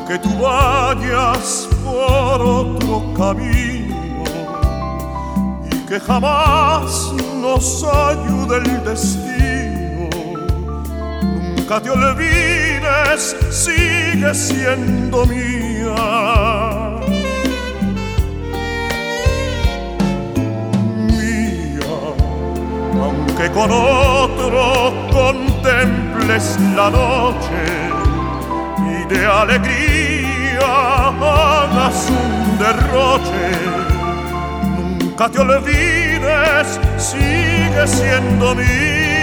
que tú vayas por otro camino y que jamás nos ayude el destino. Nunca te olvides, sigue siendo mía. Aunque con otro contemples la noche y de alegría hagas un derroche, nunca te olvides, sigue siendo mía.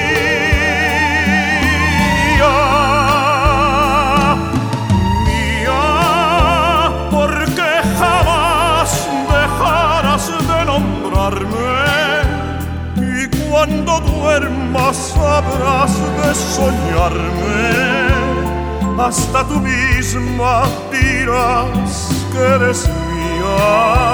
Mía, porque jamás dejarás de nombrarme. Cuando duermas habrás de soñarme, hasta tú misma dirás que eres mía.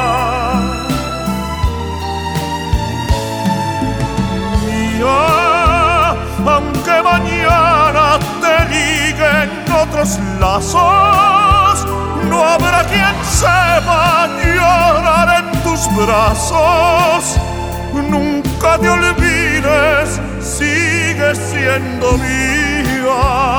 Mía, aunque mañana te liguen otros lazos, no habrá quien sepa llorar en tus brazos. Nunca te olvides, sigue siendo mía.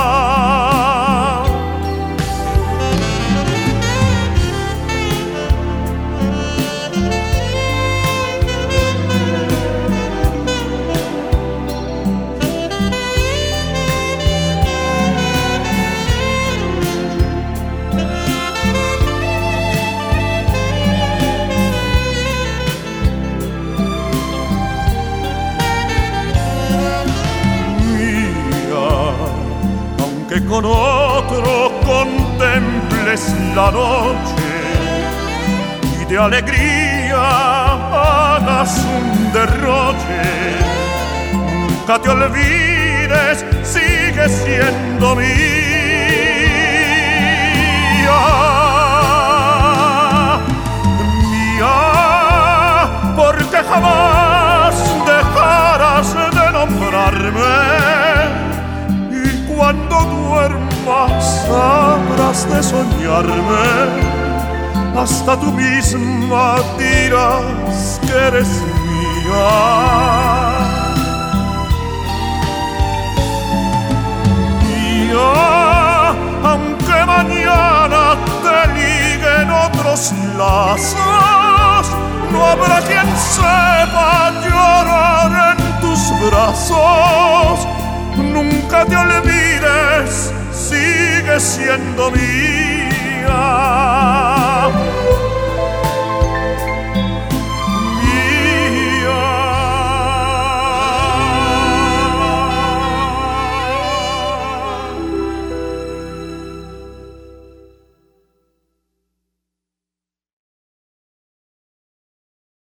Que con otro contemples la noche y de alegría hagas un derroche, nunca te olvides, sigue siendo mía. Mía, porque jamás dejarás de nombrarme. Cuando duermas habrás de soñarme, hasta tú misma dirás que eres mía. Mía, aunque mañana te liguen otros lazos, no habrá quien sepa llorar en tus brazos. Nunca te olvides, sigue siendo mía.